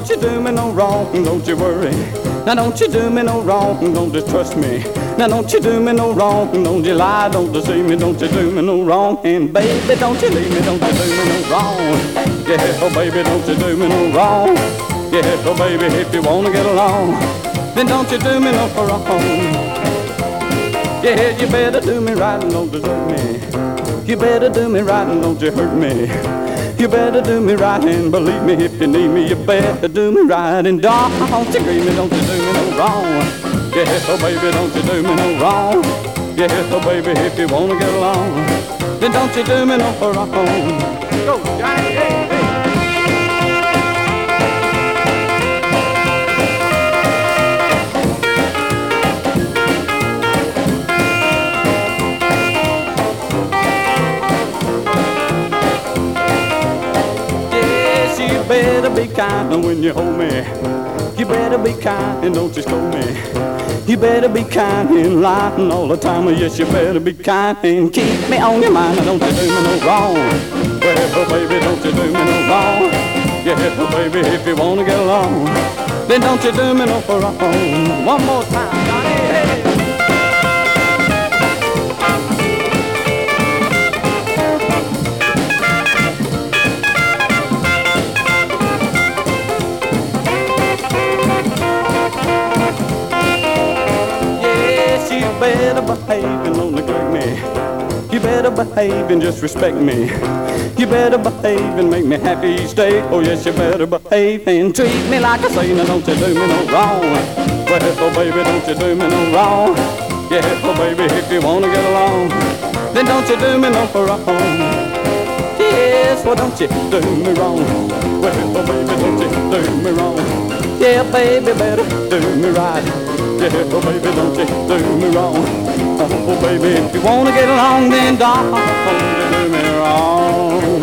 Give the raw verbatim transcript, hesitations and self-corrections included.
don't you do me no wrong, don't you worry. Now don't you do me no wrong, don't you trust me. Now don't you do me no wrong, don't you lie, don't deceive me, don't you do me no wrong. And baby, don't you leave me, don't you do me no wrong. Yeah, oh baby, don't you do me no wrong. Yeah, oh baby, if you wanna get along, then don't you do me no wrong. Yeah, you better do me right and don't desert me. You better do me right and don't you hurt me. You better do me right and believe me if you need me. You better do me right and don't you grieve me, don't you do me no wrong. Yeah, oh baby, don't you do me no wrong. Yeah, oh baby, if you wanna get along, then don't you do me no wrong. Go, Johnny, hey, hey. You better be kind when you hold me. You better be kind and don't you scold me. You better be kind and lying all the time. Yes, you better be kind and keep me on your mind. Don't you do me no wrong. Well, baby, don't you do me no wrong. Yeah, baby, if you wanna get along, then don't you do me no wrong. One more time, Johnny. Hey. You better behave and don't neglect me. You better behave and just respect me. You better behave and make me happy each day. Oh yes, you better behave and treat me like I say. Now don't you do me no wrong. Well, oh baby, don't you do me no wrong. Yeah, oh baby, if you wanna get along, then don't you do me no wrong. Yes, well don't you do me wrong. Well, oh baby, don't you do me wrong. Yeah, baby, better do me right. Yeah, oh baby, don't you do me wrong. Oh baby, if you wanna get along, then don't you do me wrong.